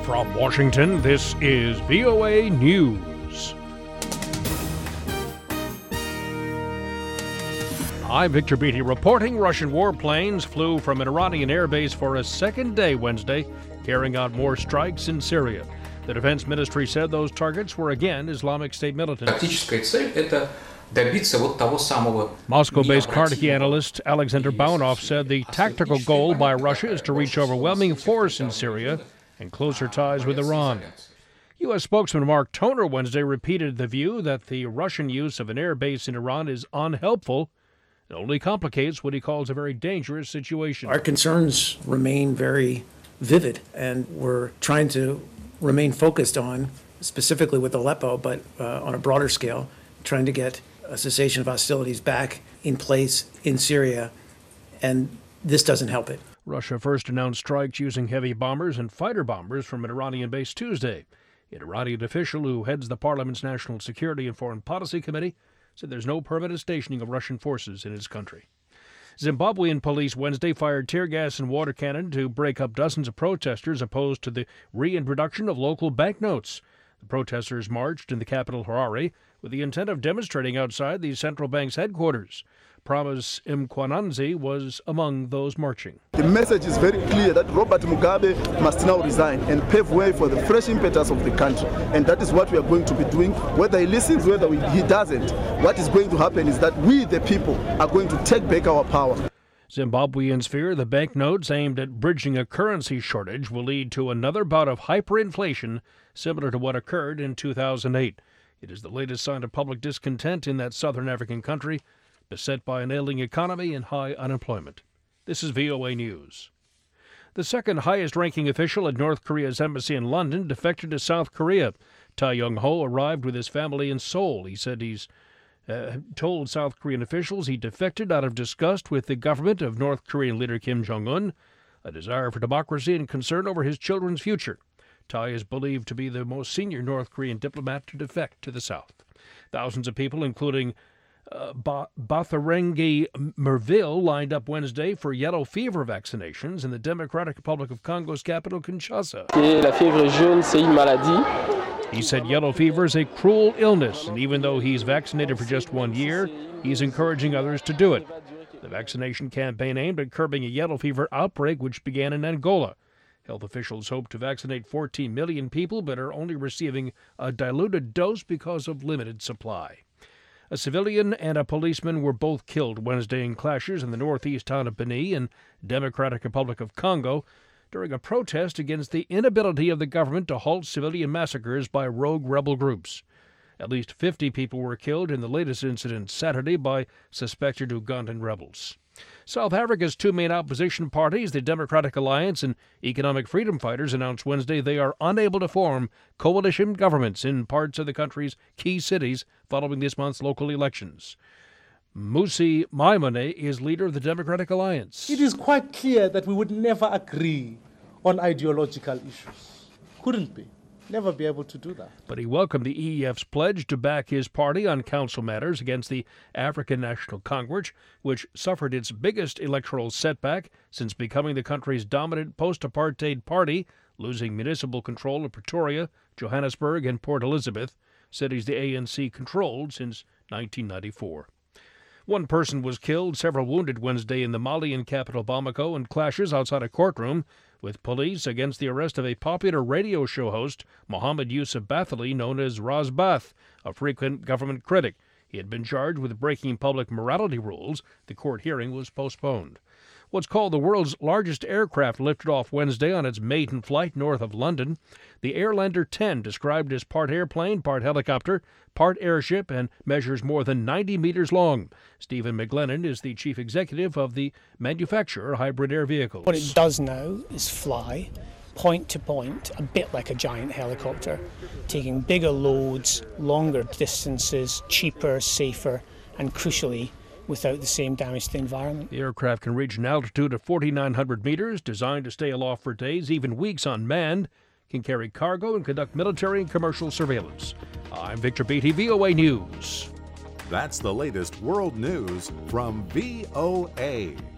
From Washington, this is VOA News. I'm Victor Beatty reporting Russian warplanes flew from an Iranian airbase for a second day Wednesday, carrying out more strikes in Syria. The defense ministry said those targets were again Islamic State militants. Moscow-based Carnegie analyst Alexander Baunov said the tactical goal by Russia is to reach overwhelming force in Syria and closer ties with Iran. U.S. spokesman Mark Toner Wednesday repeated the view that the Russian use of an air base in Iran is unhelpful. It only complicates what he calls a very dangerous situation. Our concerns remain very vivid, and we're trying to remain focused on, specifically with Aleppo, but on a broader scale, trying to get a cessation of hostilities back in place in Syria, and this doesn't help it. Russia first announced strikes using heavy bombers and fighter bombers from an Iranian base Tuesday. An Iranian official who heads the parliament's National Security and Foreign Policy Committee said there's no permanent stationing of Russian forces in his country. Zimbabwean police Wednesday fired tear gas and water cannon to break up dozens of protesters opposed to the reintroduction of local banknotes. The protesters marched in the capital Harare with the intent of demonstrating outside the central bank's headquarters. Promise Mkwananzi was among those marching. The message is very clear that Robert Mugabe must now resign and pave way for the fresh impetus of the country. And that is what we are going to be doing. Whether he listens, whether he doesn't, what is going to happen is that we, the people, are going to take back our power. Zimbabweans fear the banknotes aimed at bridging a currency shortage will lead to another bout of hyperinflation similar to what occurred in 2008. It is the latest sign of public discontent in that southern African country, beset by an ailing economy and high unemployment. This is VOA News. The second highest-ranking official at North Korea's embassy in London defected to South Korea. Tai Young-ho arrived with his family in Seoul. He said he's told South Korean officials he defected out of disgust with the government of North Korean leader Kim Jong-un, a desire for democracy and concern over his children's future. Tai is believed to be the most senior North Korean diplomat to defect to the South. Thousands of people, including Batharengi Merville, lined up Wednesday for yellow fever vaccinations in the Democratic Republic of Congo's capital, Kinshasa. La fièvre jaune, c'est une maladie. He said yellow fever is a cruel illness, and even though he's vaccinated for just 1 year, he's encouraging others to do it. The vaccination campaign aimed at curbing a yellow fever outbreak which began in Angola. Health officials hope to vaccinate 14 million people, but are only receiving a diluted dose because of limited supply. A civilian and a policeman were both killed Wednesday in clashes in the northeast town of Beni in Democratic Republic of Congo during a protest against the inability of the government to halt civilian massacres by rogue rebel groups. At least 50 people were killed in the latest incident Saturday by suspected Ugandan rebels. South Africa's two main opposition parties, the Democratic Alliance and Economic Freedom Fighters, announced Wednesday they are unable to form coalition governments in parts of the country's key cities following this month's local elections. Musi Maimane is leader of the Democratic Alliance. It is quite clear that we would never agree on ideological issues. Couldn't be. Never be able to do that. But he welcomed the EEF's pledge to back his party on council matters against the African National Congress, which suffered its biggest electoral setback since becoming the country's dominant post-apartheid party, losing municipal control of Pretoria, Johannesburg, and Port Elizabeth, cities the ANC controlled since 1994. One person was killed, several wounded Wednesday in the Malian capital Bamako in clashes outside a courtroom with police against the arrest of a popular radio show host, Mohammed Yusuf Bathily, known as Ras Bath, a frequent government critic. He had been charged with breaking public morality rules. The court hearing was postponed. What's called the world's largest aircraft lifted off Wednesday on its maiden flight north of London. The Airlander 10, described as part airplane, part helicopter, part airship, and measures more than 90 meters long. Stephen McGlennon is the chief executive of the manufacturer Hybrid Air Vehicles. What it does now is fly point to point, a bit like a giant helicopter, taking bigger loads, longer distances, cheaper, safer, and crucially, without the same damage to the environment. The aircraft can reach an altitude of 4,900 meters, designed to stay aloft for days, even weeks unmanned, can carry cargo and conduct military and commercial surveillance. I'm Victor Beatty, VOA News. That's the latest world news from VOA.